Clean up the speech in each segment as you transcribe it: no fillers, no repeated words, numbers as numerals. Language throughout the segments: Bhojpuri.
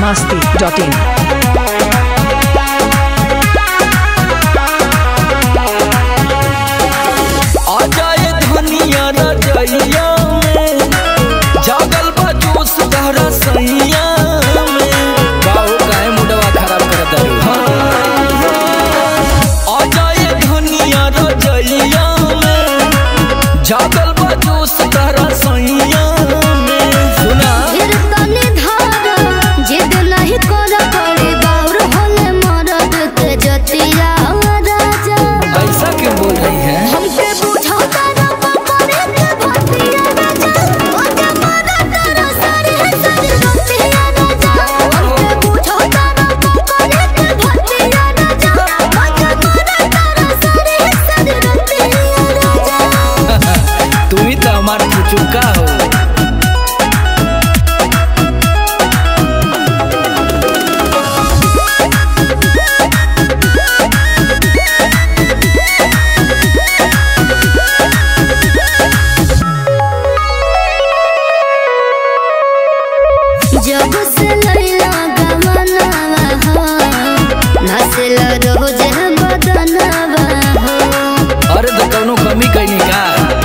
biharmasti.in रजैया में जागल बा जोश तहरा सैया में बाहु काहे मुडवा खराब करत आ जाए धनिया रजैया में जागल बा जोश तहरा सैया में सुना फिर तने धारा जिद नहीं कर पड़े बाउर होले मरद के जतिया राजा ऐसा क्यों बोल रही है हमके बुझाता चुका हो जब से लैला गमनावा हो नसेला रोज बदनावा हो अरे तो कौनो कमी कहीं का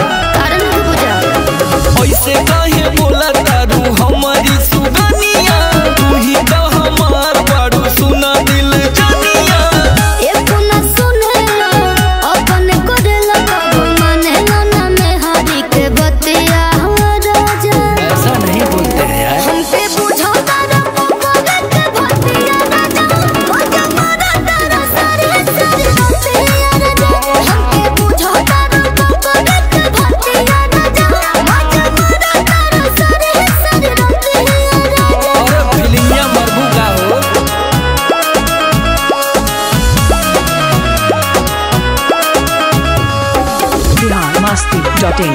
ऐसे काहे बोला तारू हमारी सुगनिया तू ही तो हमार बाड़ू सुना दिल जानिया एक ना सुनेला अपन करेला कबो मानेला ना में हरी के बतिया राजा ऐसा नहीं बोलते हैं यार हमसे बुझाता रे पकड़े के बतिया राजा ओ जमाना तारा सारे सारे बतिया राजा हमसे बुझाता रे पकड़े के बतिया राजा biharmasti.in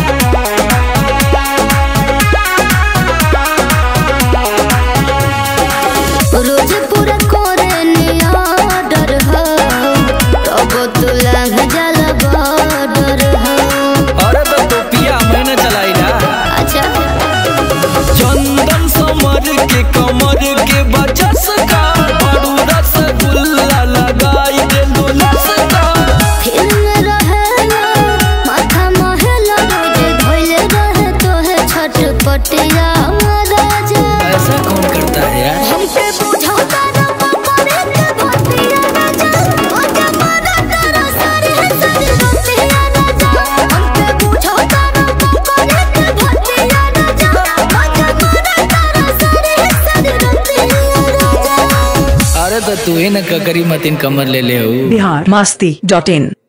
रोज पूरा करे ऑर्डर हो तब तुला जल बॉर्डर हो अरे तो टोपिया मैंने चलाई ना अच्छा चंदन समर के कमर के बचस का बड़ू रसगुल्ला लगाई दे दुलस का फिल्म रहेला माथा महला रोज धोइले रहे तो है छटपटिया राजा ऐसा कौन करता है यार हमके बुझाता ना पकड़े के बतिया राजा ओ जमाना तारा सारे सारे बतिया राजा हमके बुझाता ना पकड़े के बतिया राजा ओ जमाना तारा सारे सारे बतिया राजा अरे तो तू ही न ककरी मतीन कमर ले ले हो biharmasti.in